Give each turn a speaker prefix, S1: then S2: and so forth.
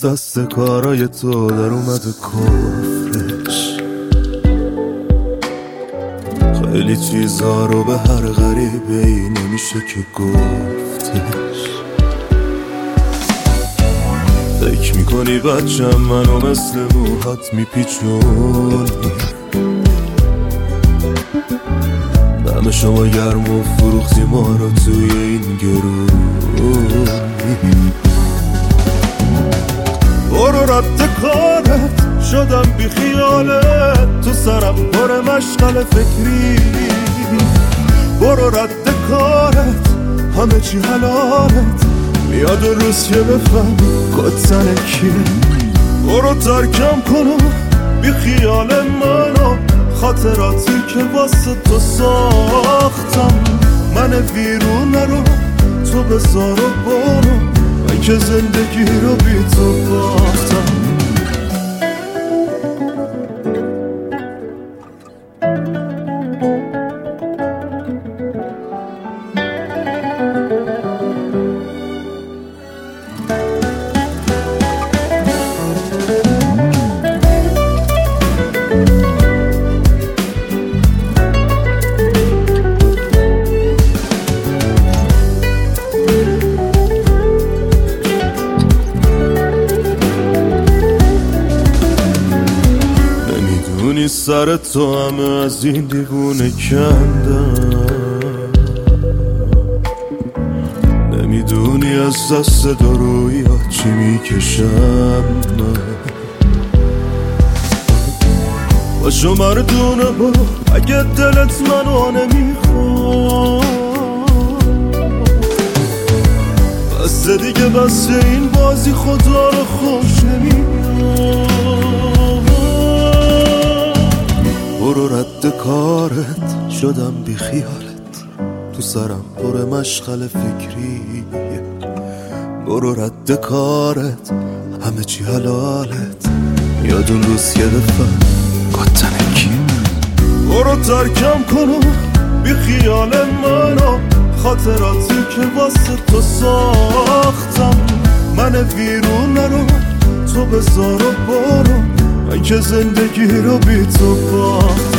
S1: از دست کارای تو در اومده کفرش. خیلی چیزا رو به هر غریبه ای نمیشه که گفتش. فکر میکنی بچم منو مثل موهات میپیچونی، دم شما گرم و فروختی ما رو توی این گرونی. برو رد کارت شدم بی خیالت، تو سرم پر مشغل فکری. برو رد کارت همه چی حلالت، میاد روز که بفهم کتن کیه. برو ترکم کنم بی خیال منو، خاطراتی که واسه تو ساختم. من ویرونه رو تو بذار و برو، من که زندگی رو بی تو باختم. نمیدونی سر تو همه از این دیوونه کندم، نمیدونی از دست درویی ها چی میکشم من. باشو مردونه برو اگه دلت منو نمیخواد، بس دیگه بس این بازی خدا رو خوش نمیاد. برو رد کارت شدم بی خیالت، تو سرم پر مشغل فکری. برو رد کارت همه چی حلالت، یاد اون روز که دفن کتن کی. برو ترکم کنم بی خیال منو، خاطراتی که واسه تو ساختم. من ویرونه رو تو بذار و برو، من که زندگی رو بی تو باختم.